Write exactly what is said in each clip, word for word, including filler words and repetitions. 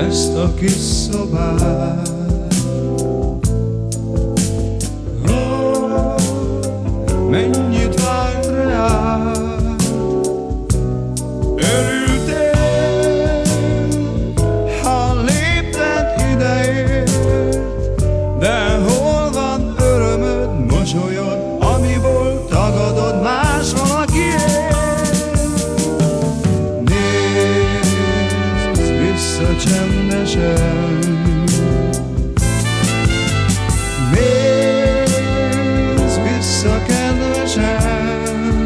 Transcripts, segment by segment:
ezt a kis szobát. Ó, mennyit várt rád, örültél, ha lépted idejét, de hol van örömöd, mosolyod, amiből tagadod más valakiért? Nézz vissza csendesen, nézz vissza kedvesen,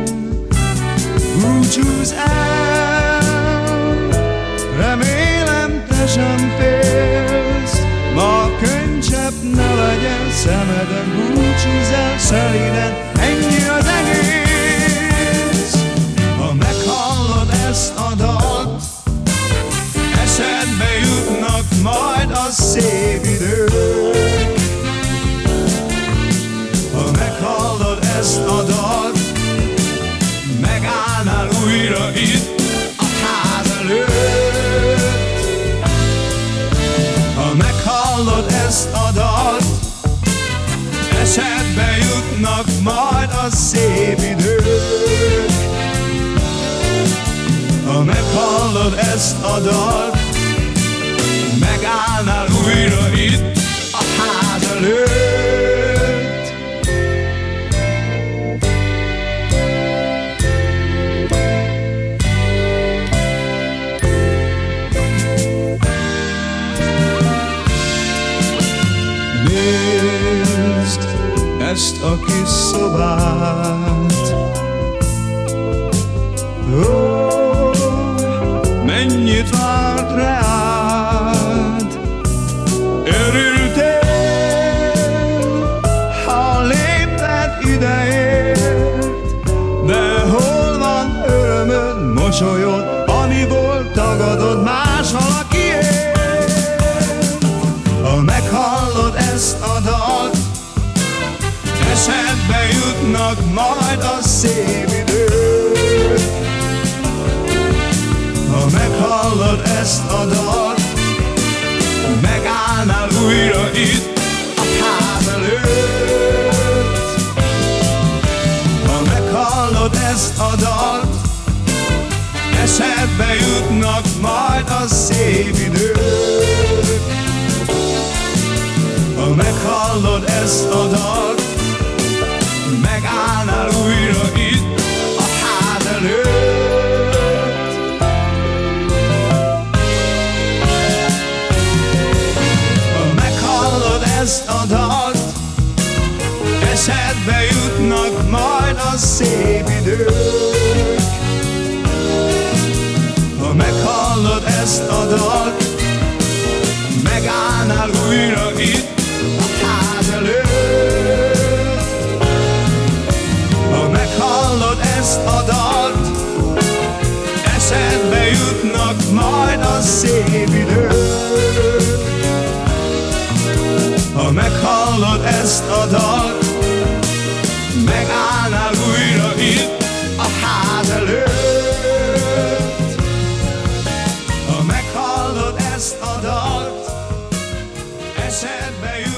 búcsúzz el, remélem te sem félsz, ma könycsepp ne legyen szemeden, búcsúzz el szelíden, ennyi az egész. Ha meghallod ezt a dalt, eszedbe jutnak majd a szép idők. Ha meghallod ezt a dalt, megállnál újra itt a ház előtt. Ha meghallod ezt a dalt, eszedbe jutnak majd a szép idők. Ha meghallod ezt a dalt, megállnál újra itt a ház előtt. Nézd ezt a kis szobát, ó, mennyit várt rád, örültél, ha lépted idejét, de hol van örömöd, mosolyod, amiből tagadod más valakiért? Ha meghallod ezt a dalt, eszedbe jutnak majd a szép idők. Ha meghallod ezt a dalt, megállnál újra itt a ház előtt. Ha meghallod ezt a dalt, eszedbe jutnak majd a szép idők. Ha meghallod ezt a dalt, megállnál újra itt a ház előtt. Ha meghallod ezt a dalt, eszedbe jutnak majd a szép idők. Ha meghallod ezt a dalt, megállnál újra itt a ház előtt. Ha meghallod ezt a dalt, eszedbe jutnak majd a szép idők. Ha meghallod ezt a dalt, megállnál újra itt a ház előtt. Ha meghallod ezt a dalt, eszedbe jutnak